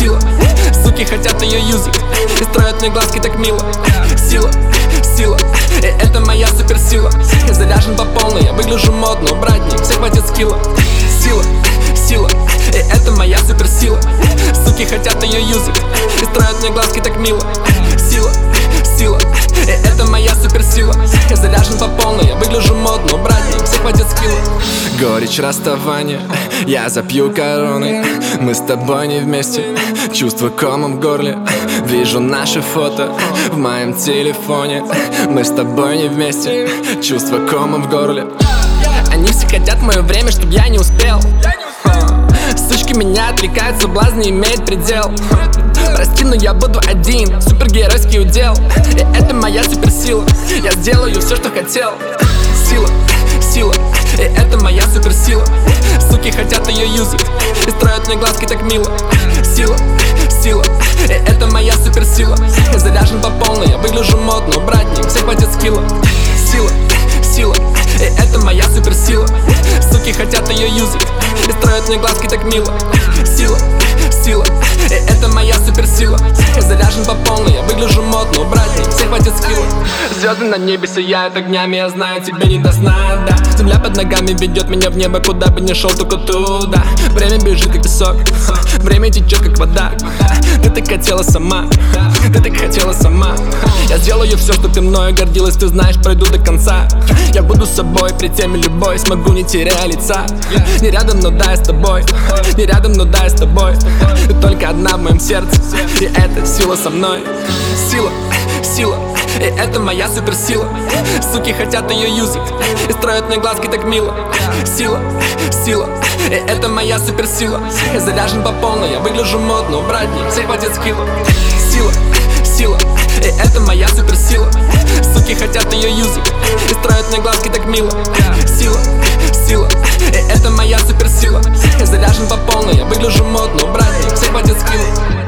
Сила, суки хотят ее юзать и строят мне глазки так мило. Сила, сила, и это моя суперсила. Я заряжен по полной, я выгляжу модно, братник, всех хватит скилла. Сила, сила, и это моя суперсила. Суки хотят ее юзать и строят мне глазки так мило. Сила, сила, и это моя суперсила. Я заряжен по полной, я выгляжу модно, братник, всех хватит скилла. Горечь расставания, я запью короной. Мы с тобой не вместе, чувство комом в горле. Вижу наши фото в моем телефоне. Мы с тобой не вместе, чувство комом в горле. Они все хотят мое время, чтоб я не успел. Сучки меня отвлекают, соблазн не имеет предел. Прости, но я буду один, супергеройский удел. И это моя суперсила, я сделаю все, что хотел. Сила, сила, и это моя суперсила. Суки хотят ее юзать и строят мне глазки так мило. Сила, сила, и это моя суперсила. Я заряжен по полной, я выгляжу модно, братник, всех хватит скилла. Сила, сила, и это моя суперсила. Суки хотят ее юзать и строят мне глазки так мило. Сила, сила, и это моя суперсила. Я заряжен по полной, я выгляжу модно, братник, всех хватит скилла. Звезды на небе сияют огнями, я знаю, тебе не до сна, да. Земля под ногами ведет меня в небо, куда бы ни шел, только туда. Время бежит, как песок, время течет, как вода. Ты так хотела сама, ты так хотела сама. Я сделаю все, что ты мною гордилась, ты знаешь, пройду до конца. Я буду с собой, при теме любой, смогу, не теряя лица. Не рядом, но да, я с тобой, не рядом, но да, я с тобой. Ты только одна в моем сердце, и это сила со мной. Сила, сила, и это моя суперсила. Суки хотят ее юзать и строят мне глазки так мило. Сила, сила, и это моя суперсила. Я заряжен по полной, я выгляжу модно, братник, всех хватит скилла. Сила, сила, и это моя суперсила. Суки хотят ее юзать и строят мне глазки так мило. Сила, сила, и это моя суперсила. Я заряжен по полной, я выгляжу модно, братник, всех хватит скилла.